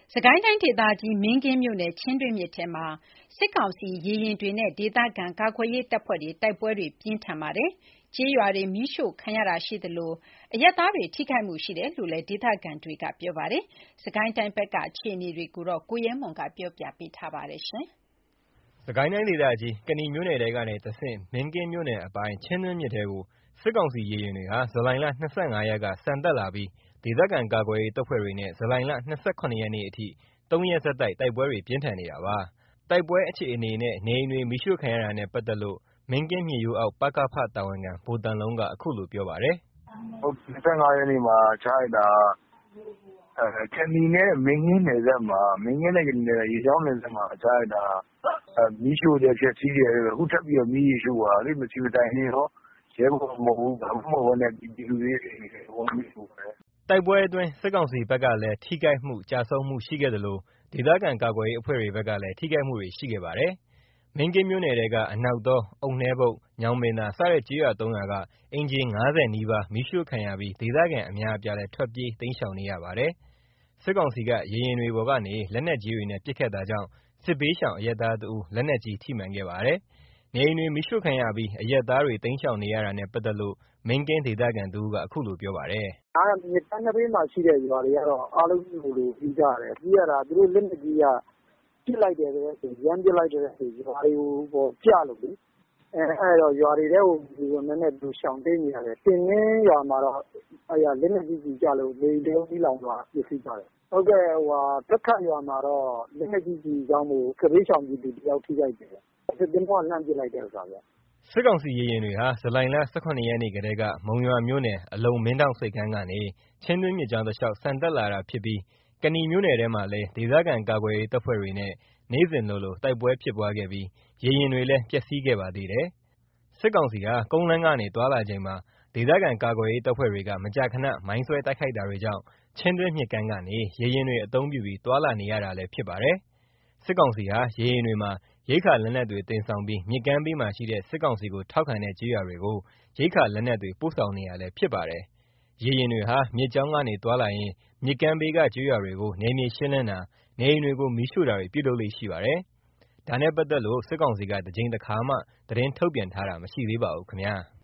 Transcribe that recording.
စစ်ကိုင်းတိုင်းဒေသကြီး မင်းကင်းမြို့နယ် ချင်းတွင်းမြစ်ထဲမှာ စစ်ကောင်စီရေယာဉ်တွေနဲ့ ဒေသခံကာကွယ်ရေးတပ်ဖွဲ့တွေ တိုက်ပွဲပြင်းထန်နေပါတယ်။ ကျေးရွာတွေ မီးရှို့ခံရတာရှိသလို အရပ်သားတွေ ထိခိုက်မှုရှိတယ်လို့လည်း ဒေသခံတွေက ပြောပါတယ်။ စစ်ကိုင်းတိုင်းဘက်က အခြေအနေတွေကို ကိုရဲမွန် ကပြောပြပါမယ်။စစ်ကိုင်းတိုင်းဒေသကြီး ကနီမြို့နယ်ထဲကနေတဆင့် မင်းကင်းမြို့နယ်အပိုင် ချင်းတွင်းမြစ်ထဲကို စစ်ကောင်စီရေယာဉ်တွေဟာ ဇူလိုင် ၂၅ ရက်က ဆန်တက်လာပြီး ဒေသခံကာကွယ်ရေးတပ်ဖွဲ့တွေနဲ့ ဇူလိုင် ၂၇ ရက်နေ့အထိ ၃ ရက်ဆက်တိုက် တိုက်ပွဲတွေ ပြင်းထန်နေတာပါ။ တိုက်ပွဲအခြေအနေနဲ့ နေအိမ်တွေ မီးရှို့ခံရတာနဲ့ ပတ်သက်လို့ မင်းကင်းမြစ်ရိုးအောက် ပကဖ တာဝန်ခံ ဗိုလ်သံလုံးက အခုလိုပြောပါတယ်။ “၂၅ ရက်နေ့မှာချလိုက်တာက ကနီနဲ့မင်းကင်းနယ်စပ်မှာ မင်းကင်းနဲ့ကနီရေကြောင်းနယ်စပ်မှာချလိုက်တာ မီးရှို့တယ်ဖျက်ဆီးတယ်။ အခုထပ်ပြီးတော့မီးတွေရှို့တာလေ။ မဆီမတိုင်လေနော်။ ရဲဘော်မဟုတ်ဘူး ဘာမှမဟုတ်ဘဲပြည်သူတွေရဲ့အိမ်တွေကိုဝင်မီးရှို့တယ်။ ” တိုက်ပွဲအတွင်း စစ်ကောင်စီဘက်ကလည်း ထိခိုက်မှု ကျဆုံးမှုရှိခဲ့သလို ဒေသခံကာကွယ်ရေးအဖွဲ့တွေဘက်ကလည်း ထိခိုက်မှုတွေရှိခဲ့ပါတယ်။ မင်းကင်းမြို့နယ်ထဲက အနောက်တော၊ အုတ်နှဲဘုတ်၊ ညောင်ပင်သာ စတဲ့ကျေးရွာ ၃ ရွာက အိမ်ခြေ ၅၀ နီးပါး မီးရှို့ခံရပြီး ဒေသခံအများအပြားလည်း ထွက်ပြေးတိမ်းရှောင်နေရပါတယ်။ စစ်ကောင်စီက ရေယာဉ်တွေပေါ်ကနေ လက်နက်ကြီးတွေနဲ့ ပစ်ခတ်တာကြောင့် စစ်ဘေးရှောင် အရပ်သားတဦး လက်နက်ကြီးထိမှန်ခဲ့ပါတယ်။ နေအိမ်တွေ မီးရှို့ခံရပြီး အရပ်သားတွေ တိမ်းရှောင်နေရတာနဲ့ ပတ်သက်လို့ မင်းကင်းဒေသခံတဦးက အခုလိုပြောပါတယ်။မြစ်ကမ်းနဘေးမှာရှိတဲ့ရွာတွေကတော့ အားလုံးလိုလိုပြေးကြရတယ်။ ပြေးရတာသူတို့လက်နက်ကြီးက ပစ်လိုက်တယ်ဆိုတဲ့အချိန် ရမ်းပစ်လိုက်တဲ့အချိန် ရွာတွေကိုကျလို့လေ။ အဲ့တော့ရွာတွေထဲကိုမဝင်ဘဲနဲ့ရှောင်တိမ်းနေရတယ်။ တင်ငင်းရွာမှာတော့ လက်နက်ကြီးကျည်ကျလို့ နေအိမ်တလုံးမီးလောင်သွားတယ်။ ပျက်စီးသွားတယ်။ ပက္ခတ်ရွာမှာတော့ လက်နက်ကြီးကျည်ကြောင့်မို့ စစ်ဘေးရှောင်ပြည်သူတယောက်ထိခိုက်တယ်။ စစ်သင်္ဘောကလှမ်းပစ်လိုက်တဲ့ဥစ္စာဗျ။ ” စစ်ကောင်စီရေယာဉ်တွေဟာ ဇူလိုင် ၁၇ ရက်နေ့ကတည်းက မုံရွာမြို့နယ် အလုံမင်းဒေါင့်ဆိပ်ကမ်းကနေ ချင်းတွင်းမြစ်ကြောင်းတလျှောက် ဆန်တက်လာတာဖြစ်ပြီး ကနီမြို့နယ်ထဲမှာလည်း ဒေသခံကာကွယ်ရေးတပ်ဖွဲ့တွေနဲ့ နေ့စဉ်လိုလို တိုက်ပွဲဖြစ်ပွားခဲ့ပြီး ရေယာဉ်တွေလည်း ပျက်စီးခဲ့ပါသေးတယ်။ စစ်ကောင်စီဟာ ကုန်းလမ်းကနေ သွားလာချိန်မှာ ဒေသခံကာကွယ်ရေးတပ်ဖွဲ့တွေက မကြာခဏ မိုင်းဆွဲတိုက်ခိုက်တာတွေကြောင့် ချင်းတွင်းမြစ်ကမ်းကနေ ရေယာဉ်တွေအသုံးပြုပြီး သွားလာနေရတာလည်း ဖြစ်ပါတယ်။ စစ်ကောင်စီဟာ ရေယာဉ်တွေမှာ ရိက္ခာလက်နက်တွေ တင်ဆောင်ပြီး မြစ်ကမ်းဘေးမှာရှိတဲ့ စစ်ကောင်စီကို ထောက်ခံတဲ့ကျေးရွာတွေကို ရိက္ခာလက်နက်တွေ ပို့ဆောင်နေတာလည်း ဖြစ်ပါတယ်။ ရေယာဉ်တွေဟာ မြစ်ကြောင်းကနေ သွားလာရင်း မြစ်ကမ်းဘေးက ကျေးရွာတွေကို နယ်မြေရှင်းလင်းတာ၊ နေအိမ်တွေကို မီးရှို့တာတွေ ပြုလုပ်လေ့ရှိပါတယ်။ ဒါနဲ့ပတ်သက်လို့ စစ်ကောင်စီက တကြိမ်တခါမှ သတင်းထုတ်ပြန်ထားတာ မရှိသေးပါဘူးခင်ဗျာ။